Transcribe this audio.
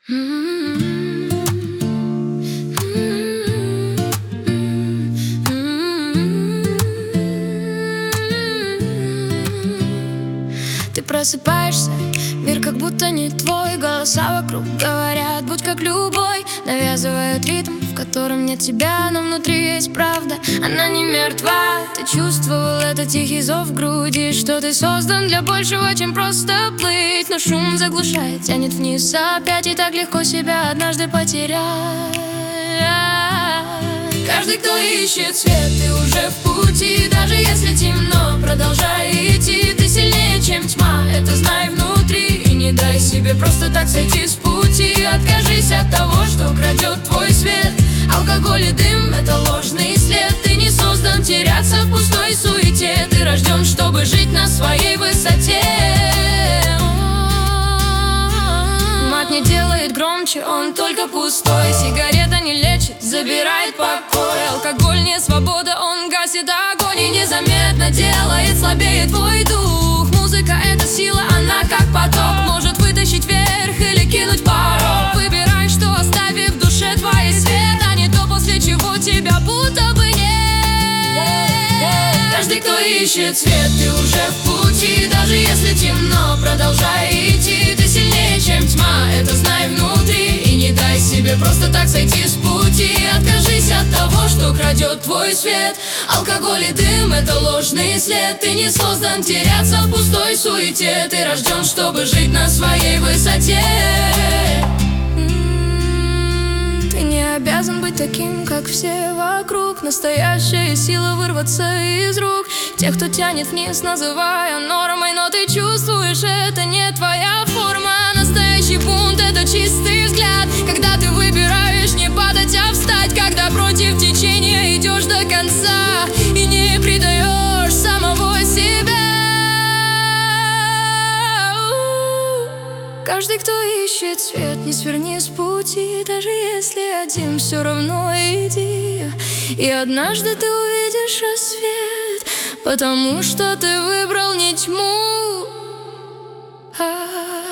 Ты просыпаешься, мир как будто не твой. Голоса вокруг говорят, будь как любой. Навязывают ритм, в котором нет тебя, но внутри есть правда, она не мертва. Ты чувствовал этот тихий зов в груди, что ты создан для большего, чем просто плыть. Но шум заглушает, тянет вниз опять, и так легко себя однажды потерять. Каждый, кто ищет свет, ты уже в пути. Даже если темно, продолжай идти. Ты сильнее, чем тьма, это знай внутри. И не дай себе просто так сойти с пути. Откажись от того, что крадет твой свет. Алкоголь и дым — это ложный след. Ты не создан теряться в пустой суете. Ты рожден, чтобы жить на своей высоте. Мат не делает громче, он только пустой. Сигарета не лечит, забирает покой. Алкоголь не свобода, он гасит огонь. И незаметно делает слабее твой дух. Музыка — это сила, она как поток. Может вытащить вверх или кинуть в порог. Выбирай, что оставив в душе твой свет, а не то, после чего тебя будто бы нет. Каждый, кто ищет свет, ты уже в пути. Даже если темно, продолжай идти. Ты сильнее, чем тьма, это знай внутри. И не дай себе просто так сойти с пути. Откажись от того, что крадет твой свет. Алкоголь и дым — это ложный след. Ты не создан теряться в пустой суете. Ты рожден, чтобы жить на своей высоте. Ты не обязан быть таким, как все вокруг. Настоящая сила вырваться из рук тех, кто тянет вниз, называя нормой. Но ты чувствуешь, это не твоя форма. Настоящий бунт — это чистый взгляд. Когда ты выбираешь не падать, а встать. Когда против течения идешь до конца и не предаешь самого себя. Каждый, кто ищет свет, не сверни с пути. Даже если один, все равно иди. И однажды ты увидишь рассвет, потому что ты выбрал не тьму,